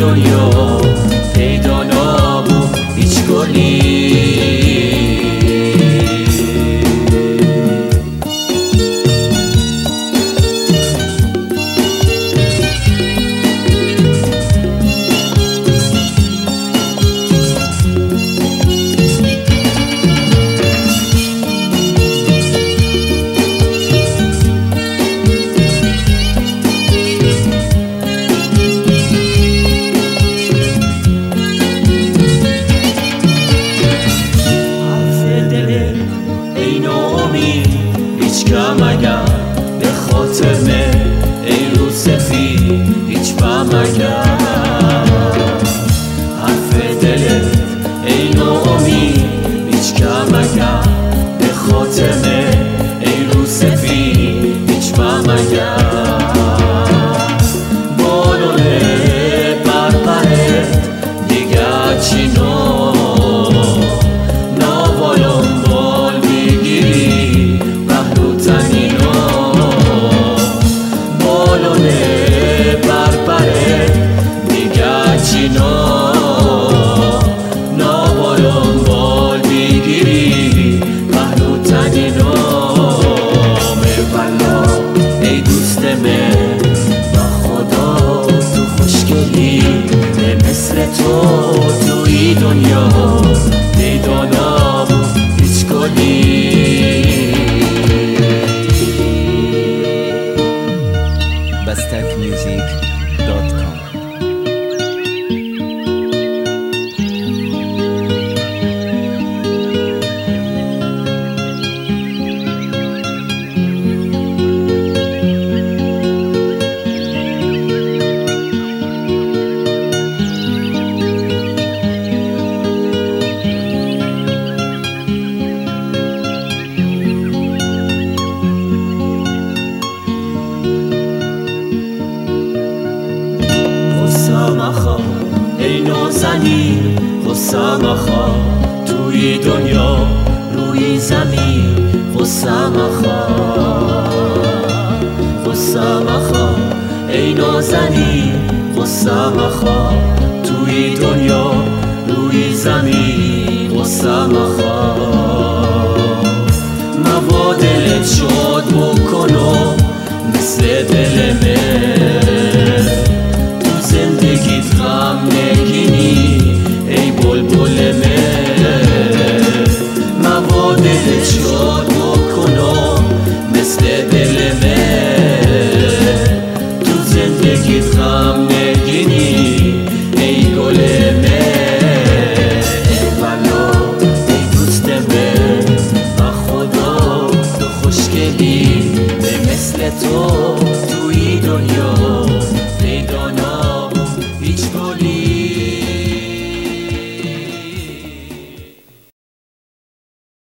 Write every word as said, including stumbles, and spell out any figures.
دنیا پیدا نبود هیچ گلی. کم اگر به خاطرمه ای رو سفید هیچ فهم اگر حرف دلت ای ناامید هیچ کم اگر به خاطرمه ای رو سفید هیچ فهم اگر بالونه برپرت دیگر چی نو نوالم بال بگیری تنینو بالونه برپره دیگر چینو نابالون بال بگیری پهلو تنینو مربلا ای دوست من با خدا تو خوشگلی مثل تو توی دنیا پیدا نبود هیچ گلی. bastak music dot com غصه ای نازنین غصه مخواه توی دنیا روی زمین غصه مخواه غصه مخواه ای نازنین غصه مخواه توی دنیا روی زمین غصه مخواه موا دلت شاد بکنو مثل دل من زندگیت غم نگینی ای بلبل من موا دلت شاد